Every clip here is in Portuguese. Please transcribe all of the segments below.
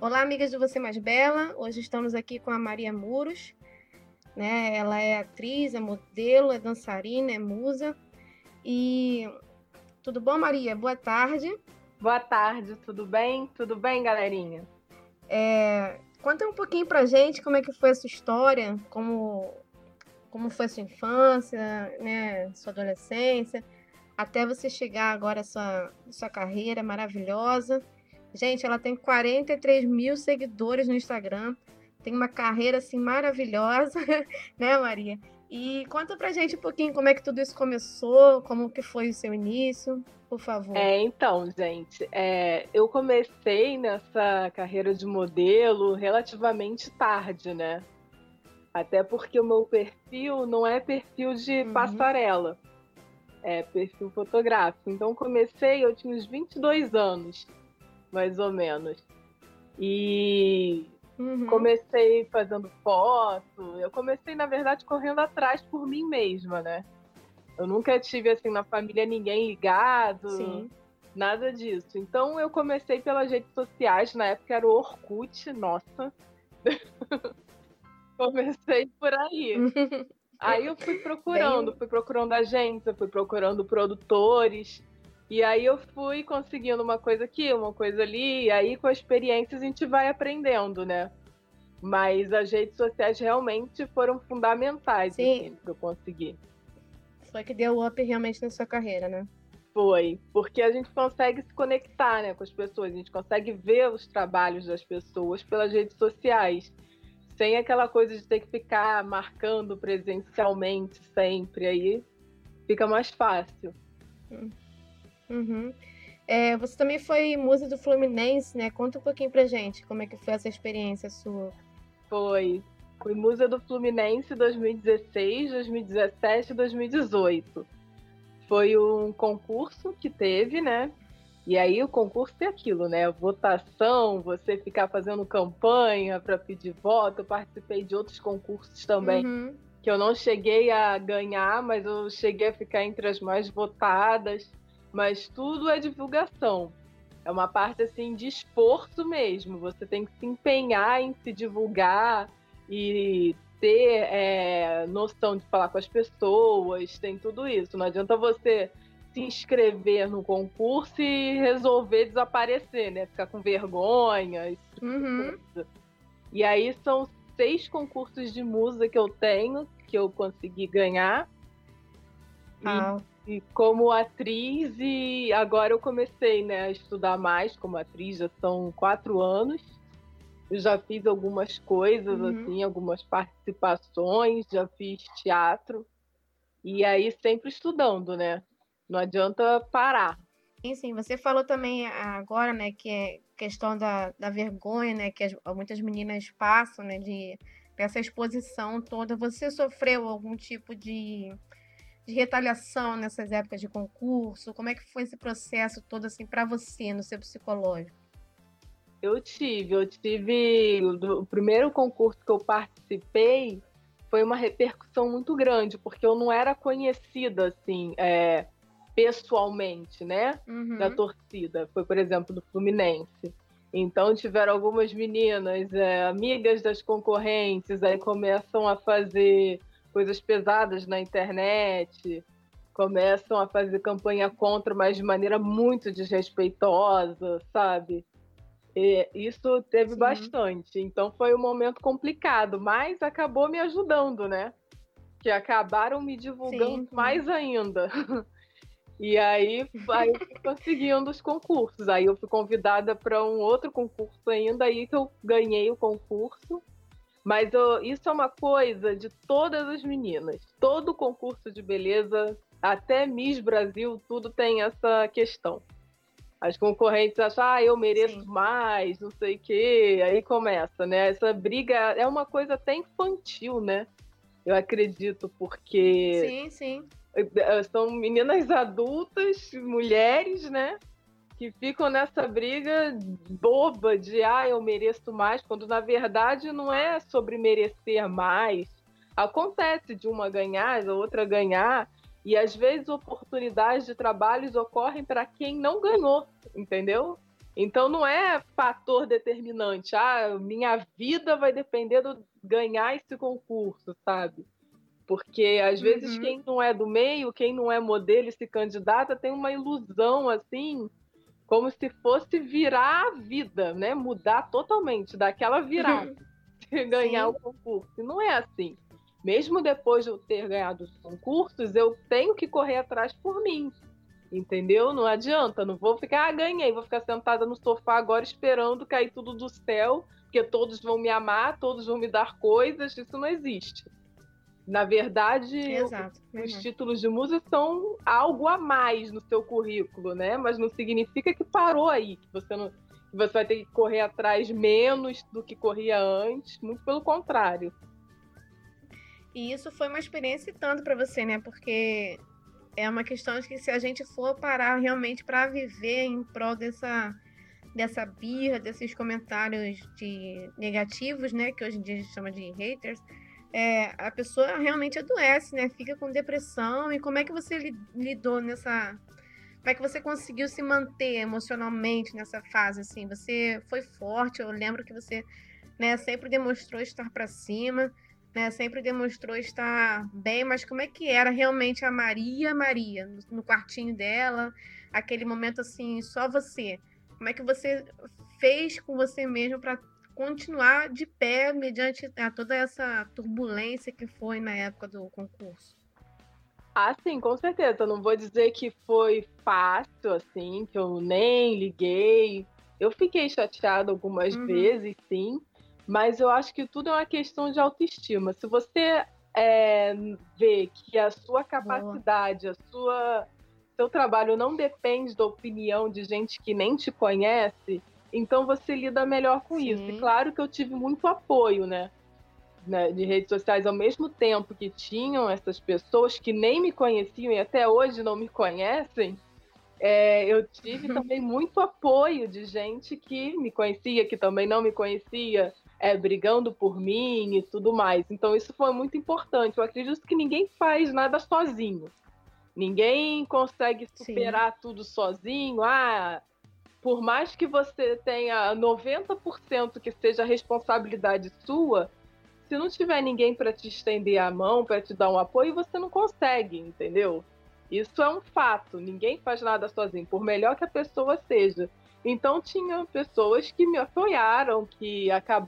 Olá, amigas do Você Mais Bela. Hoje estamos aqui com a Maria Muros, né? Ela é atriz, é modelo, é dançarina, é musa. E tudo bom, Maria? Boa tarde. Boa tarde, tudo bem? Tudo bem, galerinha? Conta um pouquinho pra gente como é que foi a sua história, como foi a sua infância, né? Sua adolescência, até você chegar agora à sua carreira maravilhosa. Gente, ela tem 43 mil seguidores no Instagram, tem uma carreira assim maravilhosa, né, Maria? E conta pra gente um pouquinho como é que tudo isso começou, como que foi o seu início, por favor. Então, gente, eu comecei nessa carreira de modelo relativamente tarde, né? Até porque o meu perfil não é perfil de Uhum, passarela, é perfil fotográfico. Então, eu tinha uns 22 anos, mais ou menos. E uhum, comecei fazendo foto. Eu comecei, na verdade, correndo atrás por mim mesma, né? Eu nunca tive, assim, na família ninguém ligado, sim. nada disso. Então eu comecei pelas redes sociais, na época era o Orkut, nossa. Comecei por aí. Aí eu Bem, fui procurando agência, fui procurando produtores. E aí eu fui conseguindo uma coisa aqui, uma coisa ali, e aí com a experiência a gente vai aprendendo, né? Mas as redes sociais realmente foram fundamentais, sim, assim, para eu conseguir. foi que deu up realmente na sua carreira, né? Foi, porque a gente consegue se conectar, né, com as pessoas, a gente consegue ver os trabalhos das pessoas pelas redes sociais, sem aquela coisa de ter que ficar marcando presencialmente sempre, aí fica mais fácil. Uhum. Você também foi musa do Fluminense, né? Conta um pouquinho pra gente como é que foi essa experiência sua. Foi, fui musa do Fluminense 2016, 2017 e 2018. Foi um concurso que teve, né? E aí o concurso é aquilo, né? Votação, você ficar fazendo campanha para pedir voto. Eu participei de outros concursos também Uhum. que eu não cheguei a ganhar, mas eu cheguei a ficar entre as mais votadas. Mas tudo é divulgação. É uma parte assim de esforço mesmo. Você tem que se empenhar em se divulgar e ter noção de falar com as pessoas, tem tudo isso. Não adianta você se inscrever no concurso e resolver desaparecer, né? Ficar com vergonha, esse tipo de Uhum. coisa. E aí são 6 concursos de musa que eu tenho, que eu consegui ganhar. E, Ah, e como atriz, e agora eu comecei, né, a estudar mais como atriz, já são 4 anos. Eu já fiz algumas coisas, uhum. assim, algumas participações, já fiz teatro. E aí sempre estudando, né? Não adianta parar. Sim, sim. Você falou também agora, né, que é questão da vergonha, né, que muitas meninas passam, né, dessa exposição toda. Você sofreu algum tipo de retaliação nessas épocas de concurso? Como é que foi esse processo todo, assim, para você, no seu psicológico? O primeiro concurso que eu participei foi uma repercussão muito grande, porque eu não era conhecida, assim, pessoalmente, né, da Uhum. torcida. Foi, por exemplo, do Fluminense. Então tiveram algumas meninas, amigas das concorrentes, aí começam a fazer coisas pesadas na internet, começam a fazer campanha contra, mas de maneira muito desrespeitosa, sabe? Isso teve Sim, bastante. Então foi um momento complicado, mas acabou me ajudando, né? Que acabaram me divulgando sim, sim. mais ainda. E aí eu fui conseguindo os concursos. Aí eu fui convidada para um outro concurso ainda, aí que eu ganhei o concurso. Mas isso é uma coisa de todas as meninas. Todo concurso de beleza, até Miss Brasil, tudo tem essa questão. As concorrentes acham, eu mereço Sim. mais, não sei o quê. Aí começa, né? Essa briga é uma coisa até infantil, né? Eu acredito, porque Sim, sim. são meninas adultas, mulheres, né? Que ficam nessa briga boba de eu mereço mais, quando na verdade não é sobre merecer mais. Acontece de uma ganhar, a outra ganhar, e às vezes oportunidades de trabalhos ocorrem para quem não ganhou, entendeu? Então não é fator determinante, minha vida vai depender do ganhar esse concurso, sabe? Porque às vezes Uhum. quem não é do meio, quem não é modelo e se candidata, tem uma ilusão assim, como se fosse virar a vida, né? Mudar totalmente, dar aquela virada, ganhar o Sim. concurso. E não é assim. Mesmo depois de eu ter ganhado os concursos, eu tenho que correr atrás por mim. Entendeu? Não adianta, não vou ficar, ganhei, vou ficar sentada no sofá agora esperando cair tudo do céu, porque todos vão me amar, todos vão me dar coisas, isso não existe. Na verdade, Exato. os Uhum. títulos de música são algo a mais no seu currículo, né? Mas não significa que parou aí, que você vai ter que correr atrás menos do que corria antes, muito pelo contrário. E isso foi uma experiência e tanto para você, né? Porque é uma questão de que se a gente for parar realmente para viver em prol dessa birra, desses comentários negativos, né? Que hoje em dia a gente chama de haters, a pessoa realmente adoece, né? Fica com depressão. E como é que você lidou nessa. Como é que você conseguiu se manter emocionalmente nessa fase, assim? Você foi forte, eu lembro que você, né, sempre demonstrou estar para cima, né? Sempre demonstrou estar bem, mas como é que era realmente a Maria, no quartinho dela, aquele momento assim, só você? Como é que você fez com você mesmo para continuar de pé mediante toda essa turbulência que foi na época do concurso? Ah, sim, com certeza. Não vou dizer que foi fácil, assim, que eu nem liguei. Eu fiquei chateada algumas Uhum. vezes, sim, mas eu acho que tudo é uma questão de autoestima. Se você vê que a sua Boa. capacidade, seu trabalho não depende da opinião de gente que nem te conhece, então você lida melhor com isso. E Sim. claro que eu tive muito apoio, né? De redes sociais, ao mesmo tempo que tinham essas pessoas que nem me conheciam e até hoje não me conhecem, eu tive também muito apoio de gente que me conhecia, que também não me conhecia, brigando por mim e tudo mais. Então isso foi muito importante. Eu acredito que ninguém faz nada sozinho. Ninguém consegue Sim. superar tudo sozinho. Por mais que você tenha 90% que seja responsabilidade sua, se não tiver ninguém para te estender a mão, para te dar um apoio, você não consegue, entendeu? Isso é um fato. Ninguém faz nada sozinho, por melhor que a pessoa seja. Então tinha pessoas que me apoiaram, que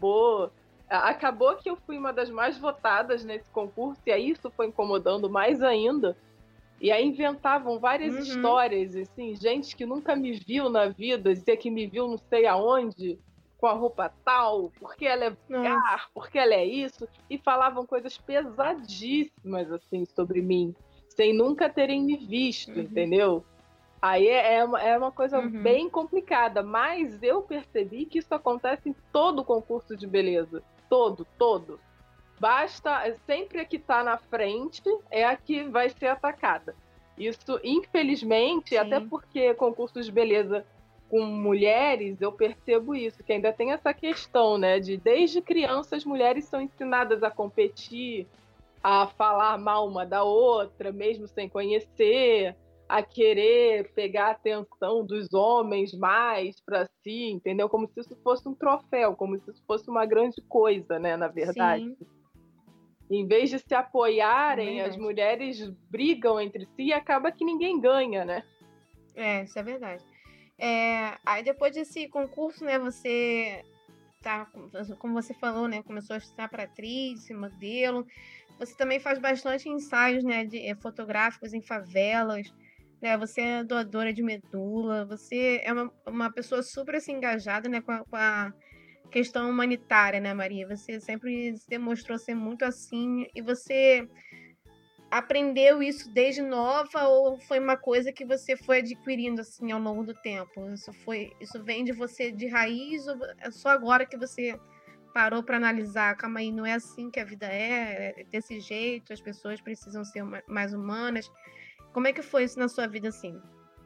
acabou que eu fui uma das mais votadas nesse concurso e aí isso foi incomodando mais ainda. E aí inventavam várias Uhum. histórias, assim, gente que nunca me viu na vida, dizia que me viu não sei aonde, com a roupa tal, porque ela é Nossa. vulgar, porque ela é isso, e falavam coisas pesadíssimas, assim, sobre mim, sem nunca terem me visto, Uhum. entendeu? Aí é uma coisa Uhum. bem complicada, mas eu percebi que isso acontece em todo concurso de beleza. Todo, todo. Basta, sempre a que está na frente é a que vai ser atacada. Isso, infelizmente, até Sim. porque concursos de beleza com mulheres, eu percebo isso, que ainda tem essa questão, né, de desde crianças as mulheres são ensinadas a competir, a falar mal uma da outra, mesmo sem conhecer, a querer pegar a atenção dos homens mais para si, entendeu? Como se isso fosse um troféu, como se isso fosse uma grande coisa, né, na verdade. Sim. Em vez de se É apoiarem, as verdade. mulheres brigam entre si e acaba que ninguém ganha, né? Isso é verdade. Aí depois desse concurso, né, você tá, como você falou, né, começou a estudar para atriz, modelo. Você também faz bastante ensaios, né, fotográficos em favelas, né? Você é doadora de medula. Você é uma pessoa super assim, engajada, né, com a questão humanitária, né, Maria? Você sempre se demonstrou ser muito assim. E você aprendeu isso desde nova ou foi uma coisa que você foi adquirindo assim ao longo do tempo? Isso vem de você de raiz ou é só agora que você parou para analisar, calma aí, não é assim que a vida é desse jeito, as pessoas precisam ser mais humanas. Como é que foi isso na sua vida assim?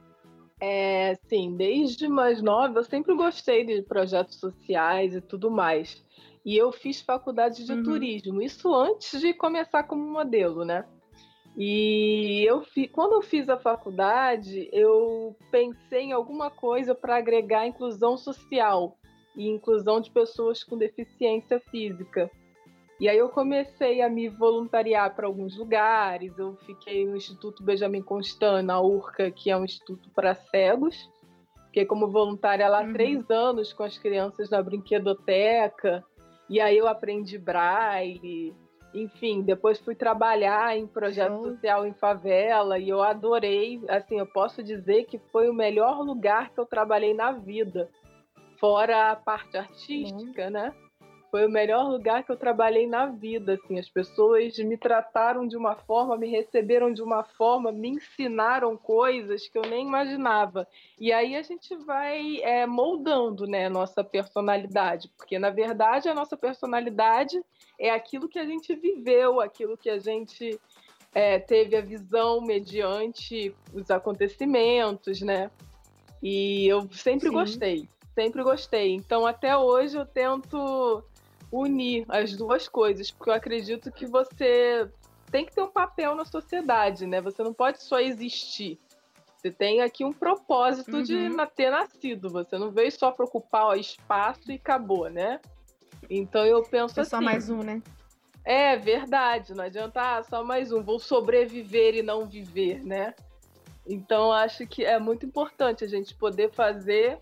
Sim, desde mais nova eu sempre gostei de projetos sociais e tudo mais. E eu fiz faculdade de Uhum. turismo, isso antes de começar como modelo, né? E quando eu fiz a faculdade, eu pensei em alguma coisa para agregar inclusão social e inclusão de pessoas com deficiência física. E aí eu comecei a me voluntariar para alguns lugares. Eu fiquei no Instituto Benjamin Constant, na URCA, que é um instituto para cegos. Fiquei como voluntária lá 3 anos com as crianças na brinquedoteca. E aí eu aprendi braille. Enfim, depois fui trabalhar em projeto social em favela e eu adorei. Assim, eu posso dizer que foi o melhor lugar que eu trabalhei na vida. Fora a parte artística, né? Foi o melhor lugar que eu trabalhei na vida, assim. As pessoas me trataram de uma forma, me receberam de uma forma, me ensinaram coisas que eu nem imaginava. E aí a gente vai moldando, né, nossa personalidade, porque, na verdade, a nossa personalidade é aquilo que a gente viveu, aquilo que a gente teve a visão mediante os acontecimentos, né? E eu sempre gostei, sempre gostei. Então, até hoje, eu tento unir as duas coisas, porque eu acredito que você tem que ter um papel na sociedade, né? Você não pode só existir. Você tem aqui um propósito de ter nascido. Você não veio só para ocupar o espaço e acabou, né? Então eu penso assim... só mais um, né? É verdade, não adianta só mais um. Vou sobreviver e não viver, né? Então acho que é muito importante a gente poder fazer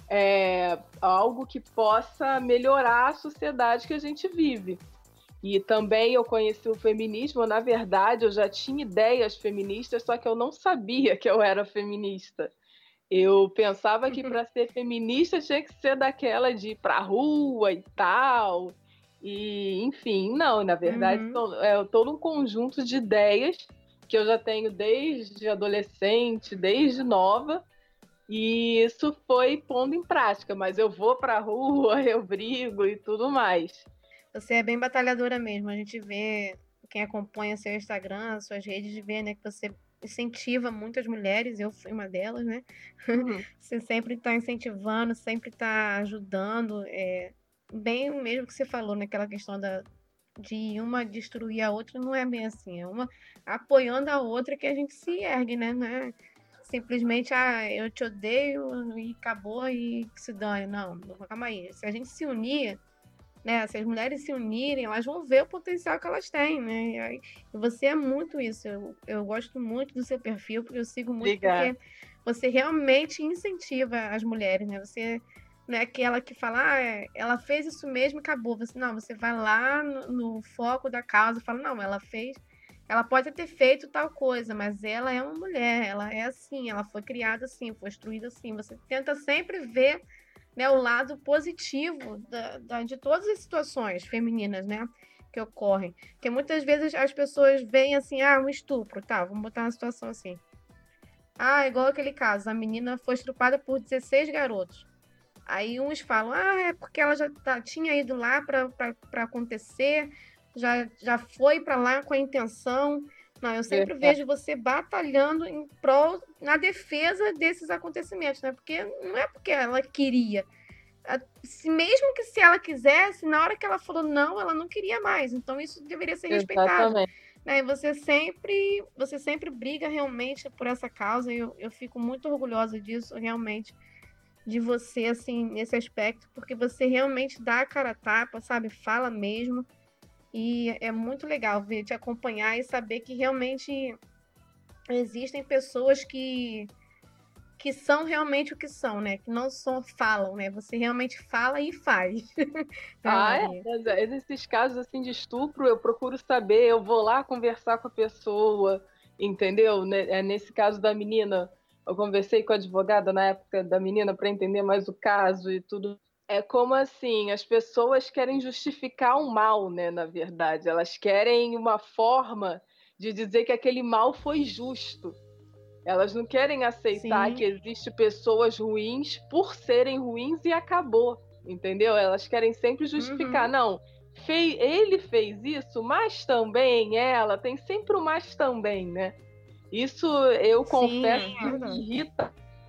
algo que possa melhorar a sociedade que a gente vive. E também eu conheci o feminismo, na verdade, eu já tinha ideias feministas, só que eu não sabia que eu era feminista. Eu pensava que para ser feminista tinha que ser daquela de ir para a rua e tal. E, enfim, não, na verdade, é todo um conjunto de ideias que eu já tenho desde adolescente, desde nova, e isso foi pondo em prática, mas eu vou pra rua, eu brigo e tudo mais. Você é bem batalhadora mesmo, a gente vê, quem acompanha seu Instagram, suas redes, vê, né, que você incentiva muitas mulheres, eu fui uma delas, né? Você sempre está incentivando, sempre está ajudando, bem o mesmo que você falou, naquela questão de uma destruir a outra, não é bem assim, é uma apoiando a outra que a gente se ergue, né? Não é simplesmente, eu te odeio e acabou e que se dane. Não, calma aí. Se a gente se unir, né? Se as mulheres se unirem, elas vão ver o potencial que elas têm, né? E você é muito isso. Eu gosto muito do seu perfil, porque eu sigo muito, Obrigada. porque você realmente incentiva as mulheres, né? Você não é aquela que fala, ela fez isso mesmo e acabou. Você vai lá no foco da causa e fala, não, ela pode ter feito tal coisa, mas ela é uma mulher, ela é assim, ela foi criada assim, foi instruída assim. Você tenta sempre ver, né, o lado positivo de todas as situações femininas, né, que ocorrem. Porque muitas vezes as pessoas veem assim, um estupro, tá, vamos botar uma situação assim. Igual aquele caso, a menina foi estuprada por 16 garotos. Aí uns falam, é porque ela já tinha ido lá para acontecer, já foi para lá com a intenção. Não, eu sempre vejo você batalhando em prol, na defesa desses acontecimentos, né? Porque não é porque ela queria. Mesmo que se ela quisesse, na hora que ela falou não, ela não queria mais. Então isso deveria ser respeitado. Né? E você sempre briga realmente por essa causa. E eu fico muito orgulhosa disso, realmente, de você, assim, nesse aspecto, porque você realmente dá a cara a tapa, sabe? Fala mesmo. E é muito legal ver, te acompanhar e saber que realmente existem pessoas que são realmente o que são, né? Que não só falam, né? Você realmente fala e faz. Esses casos assim de estupro, eu procuro saber, eu vou lá conversar com a pessoa, entendeu? Nesse caso da menina, eu conversei com a advogada na época da menina para entender mais o caso e tudo. É como assim, as pessoas querem justificar um mal, né? Na verdade, elas querem uma forma de dizer que aquele mal foi justo. Elas não querem aceitar que existem pessoas ruins por serem ruins e acabou, entendeu? Elas querem sempre justificar. Não, ele fez isso, mas também ela, tem sempre o mais também, né? Isso eu confesso que me irrita.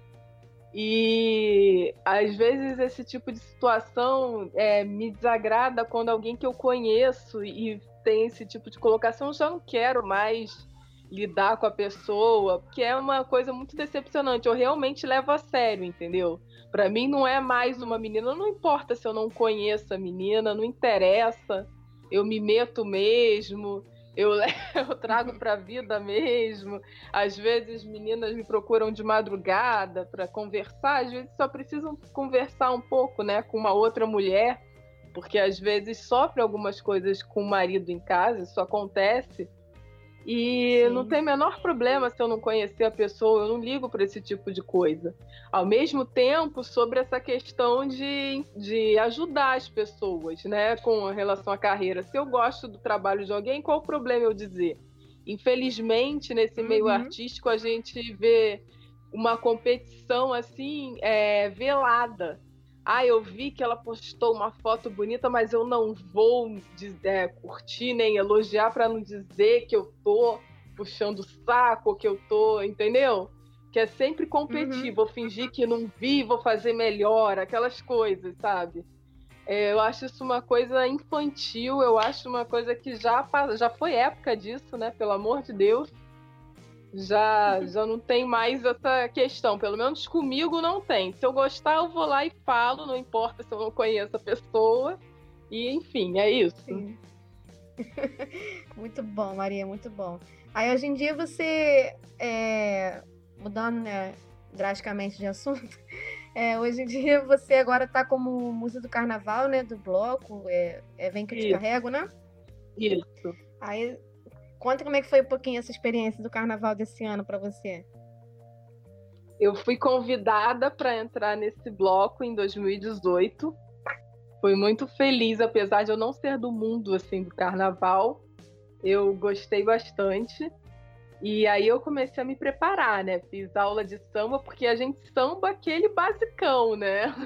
E às vezes esse tipo de situação me desagrada quando alguém que eu conheço e tem esse tipo de colocação, eu já não quero mais lidar com a pessoa, porque é uma coisa muito decepcionante. Eu realmente levo a sério, entendeu? Para mim não é mais uma menina, não importa se eu não conheço a menina, não interessa, eu me meto mesmo, eu trago para a vida mesmo. Às vezes meninas me procuram de madrugada para conversar, às vezes só precisam conversar um pouco, né, com uma outra mulher, porque às vezes sofre algumas coisas com o marido em casa, isso acontece. E Sim. não tem o menor problema se eu não conhecer a pessoa, eu não ligo para esse tipo de coisa. Ao mesmo tempo, sobre essa questão de ajudar as pessoas, né, com relação à carreira. Se eu gosto do trabalho de alguém, qual o problema eu dizer? Infelizmente, nesse meio artístico, a gente vê uma competição assim, velada. Eu vi que ela postou uma foto bonita, mas eu não vou curtir nem elogiar para não dizer que eu tô puxando o saco, que eu tô, entendeu? Que é sempre competir, vou fingir que não vi, vou fazer melhor, aquelas coisas, sabe? Eu acho isso uma coisa infantil, eu acho uma coisa que já foi época disso, né? Pelo amor de Deus. Já não tem mais essa questão, pelo menos comigo não tem. Se eu gostar, eu vou lá e falo, não importa se eu não conheço a pessoa. E, enfim, é isso. Sim. Muito bom, Maria, muito bom. Aí, hoje em dia, você, mudando, né, drasticamente de assunto, hoje em dia você agora tá como musa do carnaval, né, do bloco, Vem Que Eu Te Carrego, né? Isso. Aí, conta como é que foi um pouquinho essa experiência do carnaval desse ano para você. Eu fui convidada para entrar nesse bloco em 2018. Fui muito feliz, apesar de eu não ser do mundo assim do carnaval. Eu gostei bastante. E aí eu comecei a me preparar, né? Fiz aula de samba, porque a gente samba aquele basicão, né?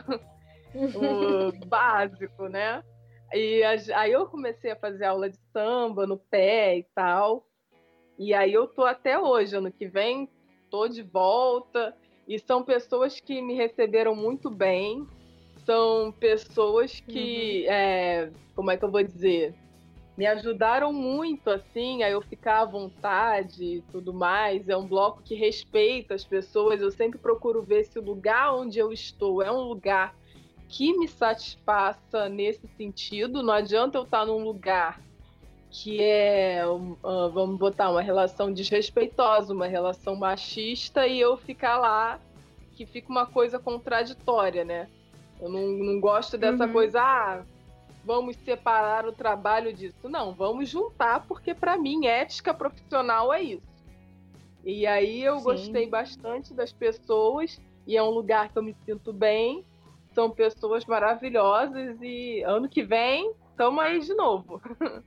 O básico, né? E aí eu comecei a fazer aula de samba no pé e tal. E aí eu tô até hoje, ano que vem, tô de volta. E são pessoas que me receberam muito bem. São pessoas que, como é que eu vou dizer? Me ajudaram muito, assim, a eu ficar à vontade e tudo mais. É um bloco que respeita as pessoas. Eu sempre procuro ver se o lugar onde eu estou é um lugar que me satisfaça nesse sentido. Não adianta eu estar num lugar que vamos botar, uma relação desrespeitosa, uma relação machista, e eu ficar lá, que fica uma coisa contraditória, né? Eu não gosto dessa coisa, vamos separar o trabalho disso. Não, vamos juntar, porque para mim ética profissional é isso. E aí eu gostei bastante das pessoas, e é um lugar que eu me sinto bem, são pessoas maravilhosas, e ano que vem estamos aí de novo.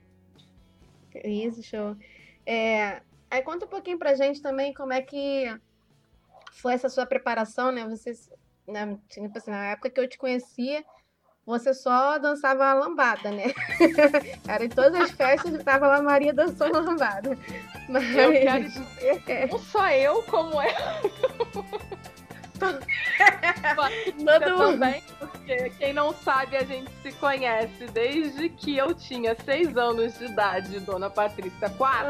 Isso, show. Aí conta um pouquinho pra gente também como é que foi essa sua preparação, né? Você, né, tipo assim, na época que eu te conhecia, você só dançava lambada, né? Era em todas as festas que tava lá a Maria dançando lambada. Mas... Eu quero dizer, não só eu, como é. Todo mundo também, porque quem não sabe, a gente se conhece desde que eu tinha 6 anos de idade, Dona Patrícia 4.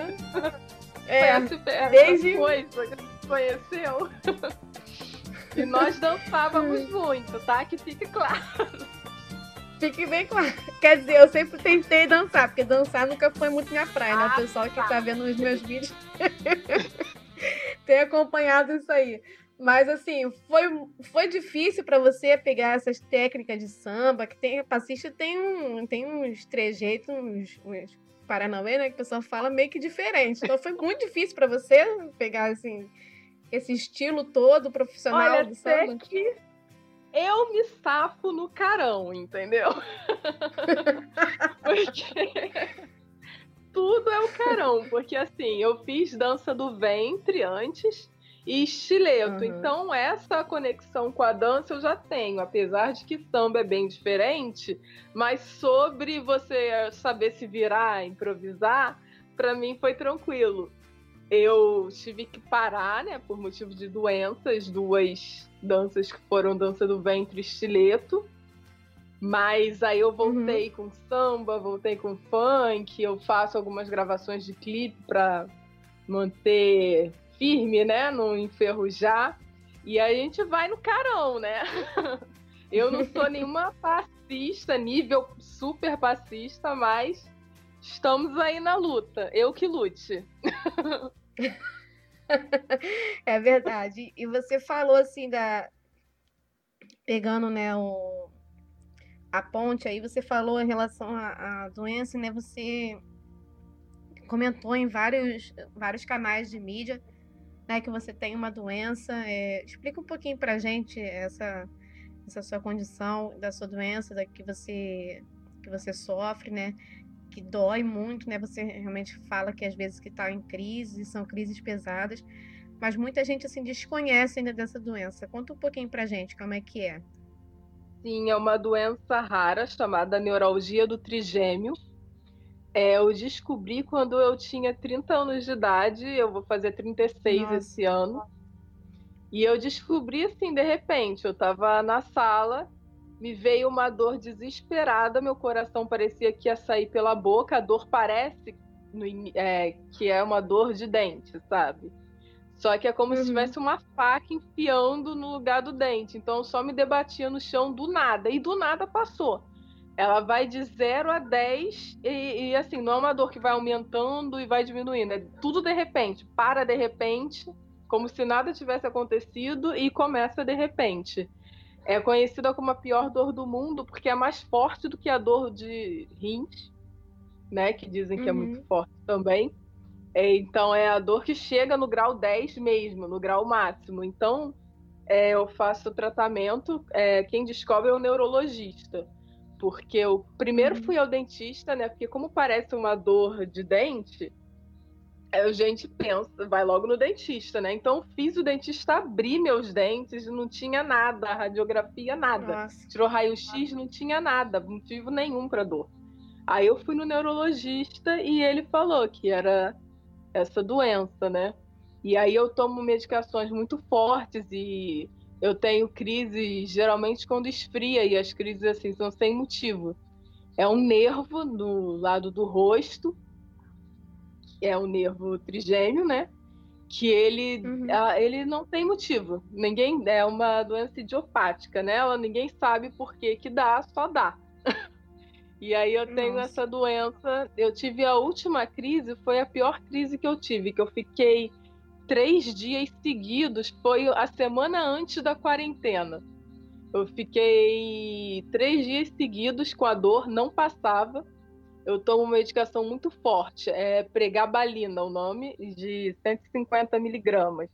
Desde coisa que a gente conheceu. E nós dançávamos muito, tá? Que fique claro. Fique bem claro. Quer dizer, eu sempre tentei dançar, porque dançar nunca foi muito minha praia, né? O pessoal que tá vendo os meus vídeos tem acompanhado isso aí. Mas, assim, foi difícil para você pegar essas técnicas de samba, que tem, passista tem uns trejeitos, uns paranauê, né, que o pessoal fala meio que diferente. Então, foi muito difícil para você pegar, assim, esse estilo todo profissional do samba? Olha, que eu me safo no carão, entendeu? Porque tudo é o carão. Porque, assim, eu fiz dança do ventre antes e estileto. Então, essa conexão com a dança eu já tenho. Apesar de que samba é bem diferente, mas sobre você saber se virar, improvisar, para mim foi tranquilo. Eu tive que parar, né, por motivo de doenças, 2 danças que foram dança do ventre e estileto. Mas aí eu voltei com samba, voltei com funk, eu faço algumas gravações de clipe para manter firme, né? Não enferrujar. E a gente vai no carão, né? Eu não sou nenhuma passista, nível super passista, mas estamos aí na luta. Eu que lute. É verdade. E você falou assim pegando, né, a ponte aí, você falou em relação à doença, né? Você comentou em vários canais de mídia, né, que você tem uma doença. Explica um pouquinho pra gente essa sua condição, da sua doença, que você sofre, né? Que dói muito, né? Você realmente fala que às vezes que está em crise, são crises pesadas, mas muita gente assim desconhece ainda dessa doença. Conta um pouquinho pra gente como é que é. Sim, é uma doença rara chamada neuralgia do trigêmeo. Eu descobri quando eu tinha 30 anos de idade, eu vou fazer 36 Nossa, esse ano. E eu descobri assim, de repente, eu estava na sala, me veio uma dor desesperada, meu coração parecia que ia sair pela boca, a dor parece que é uma dor de dente, sabe? Só que é como se uhum, tivesse uma faca enfiando no lugar do dente. Então eu só me debatia no chão do nada. E do nada passou. Ela vai de 0 a 10 e assim, não é uma dor que vai aumentando e vai diminuindo. É tudo de repente. Para de repente, como se nada tivesse acontecido e começa de repente. É conhecida como a pior dor do mundo porque é mais forte do que a dor de rins, né? Que dizem que é muito uhum. forte também. Então é a dor que chega no grau 10 mesmo, no grau máximo. Então eu faço tratamento, quem descobre é o neurologista. Porque eu primeiro Uhum. fui ao dentista, né? Porque como parece uma dor de dente, a gente pensa, vai logo no dentista, né? Então fiz o dentista abrir meus dentes, não tinha nada, radiografia, nada. Nossa. Tirou raio-x, não tinha nada, motivo nenhum para dor. Aí eu fui no neurologista e ele falou que era essa doença, né? E aí eu tomo medicações muito fortes e eu tenho crises geralmente quando esfria e as crises assim são sem motivo. É um nervo do lado do rosto, é o nervo trigêmeo, né? Que Uhum. ele não tem motivo. Ninguém é uma doença idiopática, né? Ninguém sabe por que que dá, só dá. E aí eu tenho Nossa. essa doença. Eu tive a última crise, foi a pior crise que eu tive, que eu fiquei 3 dias seguidos, foi a semana antes da quarentena. Eu fiquei 3 dias seguidos com a dor, não passava. Eu tomo uma medicação muito forte, é pregabalina o nome, de 150 miligramas.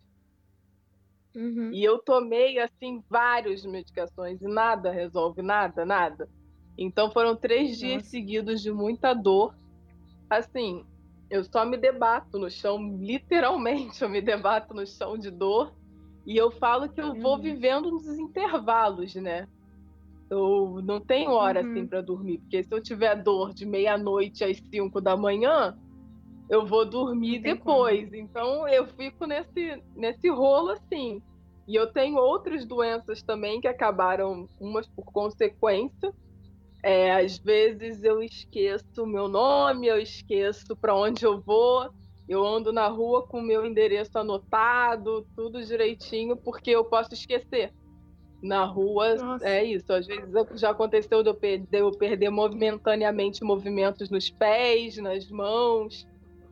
Uhum. E eu tomei, assim, várias medicações e nada resolve, nada, nada. Então foram 3 dias Nossa. seguidos de muita dor. Assim, eu só me debato no chão, literalmente eu me debato no chão de dor. E eu falo que eu vou Uhum. vivendo nos intervalos, né? Eu não tenho hora assim Uhum. para dormir, porque se eu tiver dor de meia-noite às 5 da manhã, eu vou Não dormir tem como. depois. Então eu fico nesse rolo assim. E eu tenho outras doenças também que acabaram, umas por consequência. Às vezes eu esqueço o meu nome, eu esqueço para onde eu vou. Eu ando na rua com o meu endereço anotado, tudo direitinho, porque eu posso esquecer. Na rua Nossa. é isso. Às vezes já aconteceu de eu perder momentaneamente movimentos nos pés, nas mãos.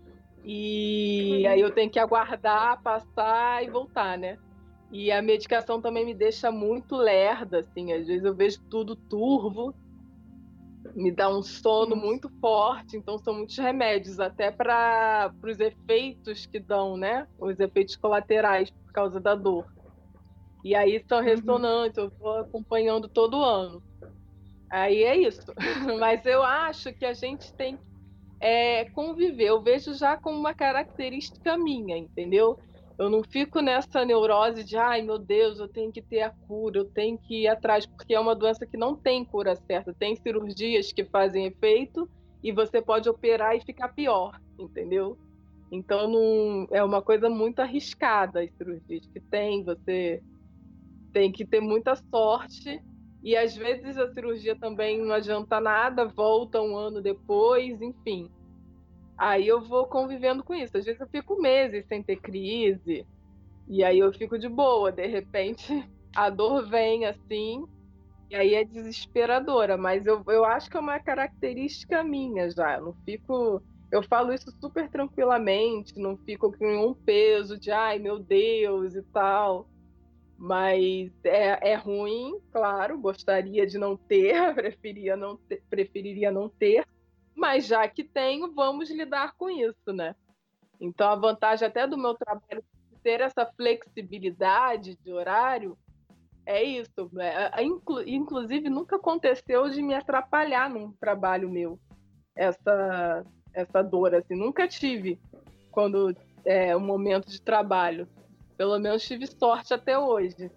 E aí Uhum. eu tenho que aguardar, passar e voltar, né? E a medicação também me deixa muito lerda, assim. Às vezes eu vejo tudo turvo, me dá um sono Nossa. muito forte, então são muitos remédios, até para os efeitos que dão, né? Os efeitos colaterais por causa da dor. E aí são Uhum. ressonantes, eu vou acompanhando todo ano. Aí é isso. Mas eu acho que a gente tem conviver. Eu vejo já como uma característica minha, entendeu? Eu não fico nessa neurose de, ai meu Deus, eu tenho que ter a cura, eu tenho que ir atrás, porque é uma doença que não tem cura certa. Tem cirurgias que fazem efeito e você pode operar e ficar pior, entendeu? Então não, é uma coisa muito arriscada as cirurgias que tem, você tem que ter muita sorte. E às vezes a cirurgia também não adianta nada, volta um ano depois, enfim. Aí eu vou convivendo com isso. Às vezes eu fico meses sem ter crise, e aí eu fico de boa. De repente a dor vem assim, e aí é desesperadora. Mas eu acho que é uma característica minha já. Eu não fico. Eu falo isso super tranquilamente, não fico com um peso de ai meu Deus e tal. Mas é ruim, claro, gostaria de não ter, preferiria não ter, mas já que tenho, vamos lidar com isso, né? Então, a vantagem até do meu trabalho ter essa flexibilidade de horário é isso. Inclusive, nunca aconteceu de me atrapalhar num trabalho meu, essa dor, assim, nunca tive quando é um momento de trabalho. Pelo menos tive sorte até hoje.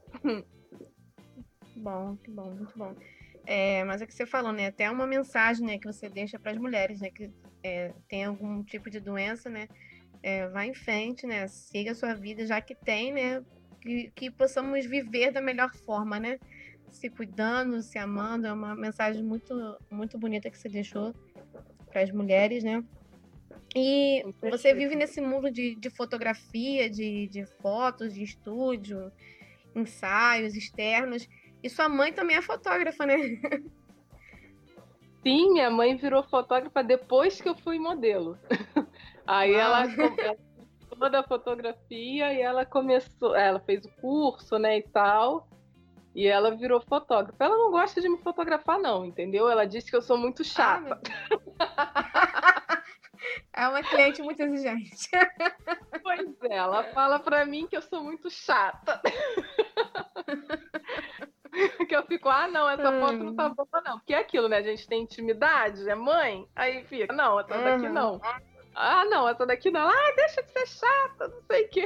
Bom, que bom, muito bom. Mas é que você falou, né? Até uma mensagem, né, que você deixa para as mulheres, né, que tem algum tipo de doença, né? Vá em frente, né? Siga a sua vida, já que tem, né? Que possamos viver da melhor forma, né? Se cuidando, se amando. É uma mensagem muito, muito bonita que você deixou para as mulheres, né? E você vive nesse mundo de fotografia, de fotos, de estúdio, ensaios externos. E sua mãe também é fotógrafa, né? Sim, minha mãe virou fotógrafa depois que eu fui modelo. Aí ela toda a fotografia e ela fez o curso, né, e tal. E ela virou fotógrafa. Ela não gosta de me fotografar, não, entendeu? Ela disse que eu sou muito chata. É uma cliente muito exigente. Pois é, ela fala pra mim que eu sou muito chata. Que eu fico, não, essa foto não tá boa, não. Porque é aquilo, né? A gente tem intimidade, é mãe, aí fica, não, essa daqui não. Não, essa daqui não. Deixa de ser chata, não sei o quê.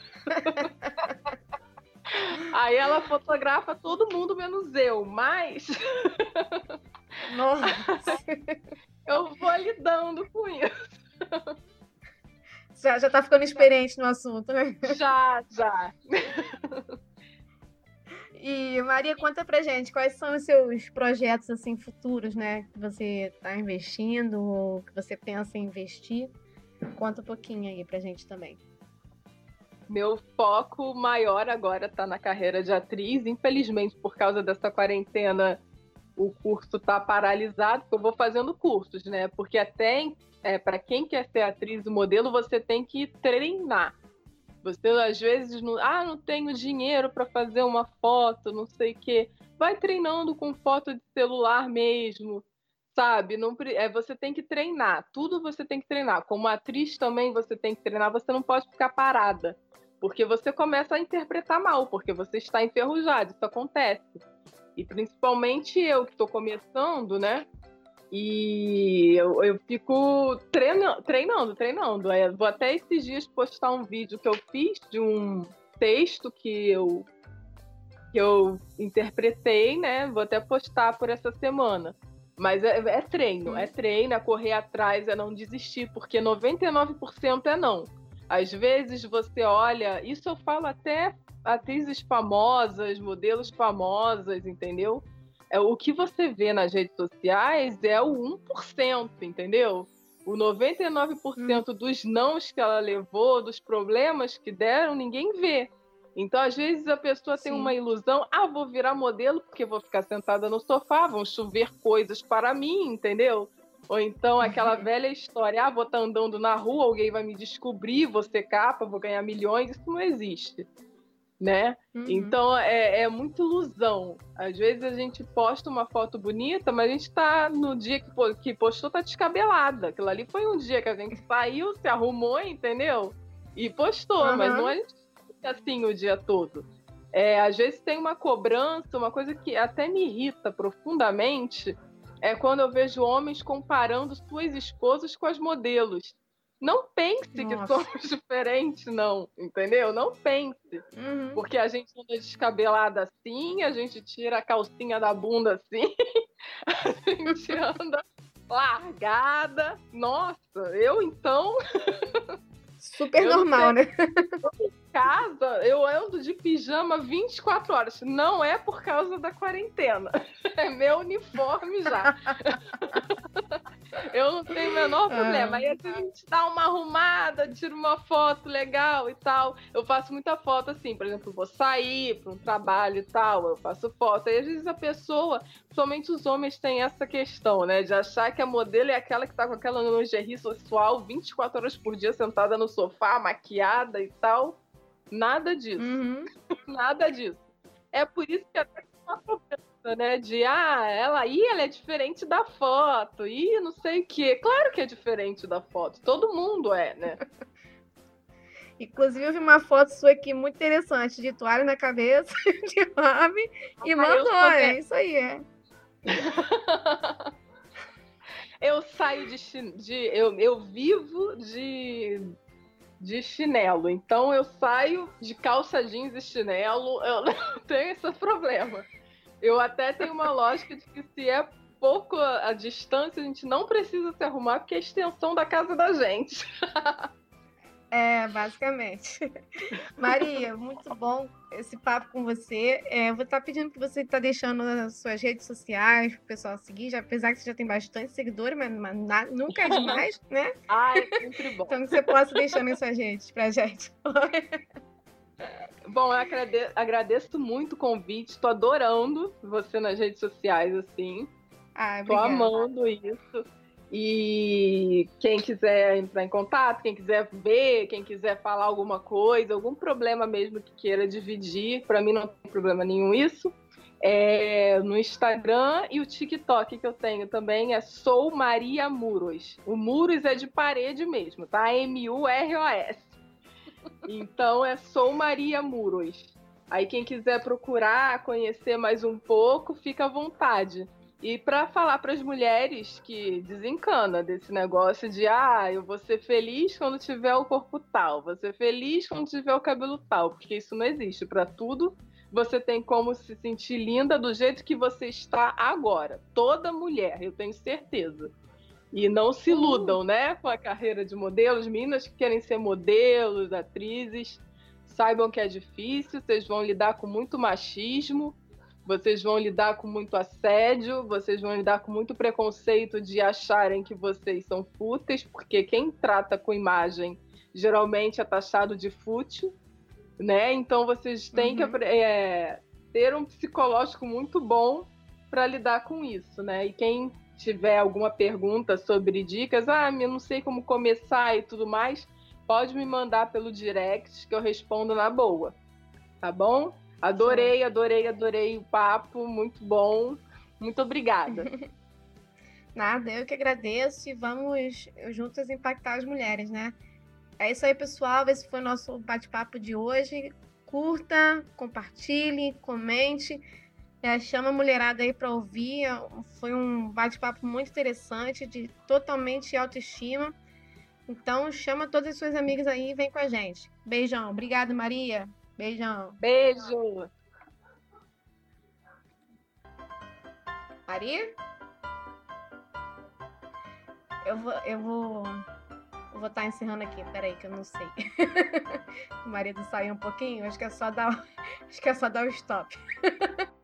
Aí ela fotografa todo mundo menos eu, mas Nossa. eu vou lidando com isso. Já tá ficando experiente no assunto, né? Já. E Maria, conta pra gente quais são os seus projetos assim futuros, né? Que você tá investindo ou que você pensa em investir. Conta um pouquinho aí pra gente também. Meu foco maior agora tá na carreira de atriz. Infelizmente, por causa dessa quarentena, o curso tá paralisado, porque eu vou fazendo cursos, né? Porque até para quem quer ser atriz e modelo, você tem que treinar. Você, às vezes, não tenho dinheiro para fazer uma foto, não sei o quê. Vai treinando com foto de celular mesmo, sabe? Você tem que treinar. Tudo você tem que treinar. Como atriz também você tem que treinar. Você não pode ficar parada, porque você começa a interpretar mal, porque você está enferrujado. Isso acontece. E principalmente eu, que estou começando, né? E eu fico treinando. Vou até esses dias postar um vídeo que eu fiz de um texto que eu interpretei, né? Vou até postar por essa semana. Mas é treino, é correr atrás, é não desistir, porque 99% é não. Às vezes você olha, isso eu falo até atrizes famosas, modelos famosas, entendeu? O que você vê nas redes sociais é o 1%, entendeu? O 99% dos nãos que ela levou, dos problemas que deram, ninguém vê. Então, às vezes, a pessoa tem uma ilusão, vou virar modelo porque vou ficar sentada no sofá, vão chover coisas para mim, entendeu? Ou então aquela velha história, vou estar andando na rua, alguém vai me descobrir, vou ser capa, vou ganhar milhões, isso não existe. Né? Então é muita ilusão. Às vezes a gente posta uma foto bonita, mas a gente tá no dia que postou, tá descabelada. Aquilo ali foi um dia que a gente saiu, se arrumou, entendeu? E postou, mas não é assim o dia todo. Às vezes tem uma cobrança, uma coisa que até me irrita profundamente, é quando eu vejo homens comparando suas esposas com as modelos. Não pense que somos diferentes, não, entendeu? Não pense. Porque a gente anda descabelada assim, a gente tira a calcinha da bunda assim, a gente anda largada. Nossa, eu então... Super normal, né? Em casa, eu ando de pijama 24 horas. Não é por causa da quarentena. É meu uniforme já. Eu não tenho o menor problema. Ah. Aí a gente dá uma arrumada, tira uma foto legal e tal. Eu faço muita foto assim, por exemplo, vou sair para um trabalho e tal, eu faço foto. Aí às vezes a pessoa, somente os homens têm essa questão, né? De achar que a modelo é aquela que tá com aquela lingerie sensual 24 horas por dia sentada no sofá, maquiada e tal. Nada disso. Uhum. Nada disso. É por isso que até tem uma cobrança, né? De, ela é diferente da foto. Não sei o quê. Claro que é diferente da foto. Todo mundo é, né? Inclusive, eu vi uma foto sua aqui muito interessante, de toalha na cabeça, de Barbie, e mandou, é isso aí, é. Eu saio eu vivo de chinelo, então eu saio de calça jeans e chinelo, eu não tenho esse problema. Eu até tenho uma lógica de que se é pouco a distância, a gente não precisa se arrumar, porque é a extensão da casa da gente. É, basicamente. Maria, muito bom esse papo com você. Eu vou estar pedindo que você está deixando as suas redes sociais para o pessoal seguir, apesar que você já tem bastante seguidores, mas nunca é demais, né? É sempre bom. Então que você possa deixando as suas redes para a gente. Bom, eu agradeço muito o convite, tô adorando você nas redes sociais, assim. Tô amando isso. E quem quiser entrar em contato, quem quiser ver, quem quiser falar alguma coisa, algum problema mesmo que queira dividir, para mim não tem problema nenhum isso. No Instagram e o TikTok que eu tenho também é Sou Maria Muros. O Muros é de parede mesmo, tá? MUROS. Então é Sou Maria Muros. Aí quem quiser procurar, conhecer mais um pouco, fica à vontade. E para falar para as mulheres que desencana desse negócio de eu vou ser feliz quando tiver o corpo tal, vou ser feliz quando tiver o cabelo tal, porque isso não existe. Para tudo, você tem como se sentir linda do jeito que você está agora. Toda mulher, eu tenho certeza. E não se iludam, né, com a carreira de modelos. Meninas que querem ser modelos, atrizes, saibam que é difícil, vocês vão lidar com muito machismo, vocês vão lidar com muito assédio, vocês vão lidar com muito preconceito de acharem que vocês são fúteis, porque quem trata com imagem geralmente é taxado de fútil, né? Então vocês têm que ter um psicológico muito bom para lidar com isso, né? E quem tiver alguma pergunta sobre dicas, eu não sei como começar e tudo mais, pode me mandar pelo direct que eu respondo na boa, tá bom? Adorei o papo, muito bom, muito obrigada. Nada, eu que agradeço e vamos juntas impactar as mulheres, né? É isso aí, pessoal, esse foi o nosso bate-papo de hoje. Curta, compartilhe, comente. Chama a mulherada aí para ouvir. Foi um bate-papo muito interessante, de totalmente autoestima. Então, chama todas as suas amigas aí e vem com a gente. Beijão. Obrigada, Maria. Beijão. Beijo. Maria? Eu vou estar encerrando aqui. Peraí, que eu não sei. O marido saiu um pouquinho. Acho que é só dar o stop.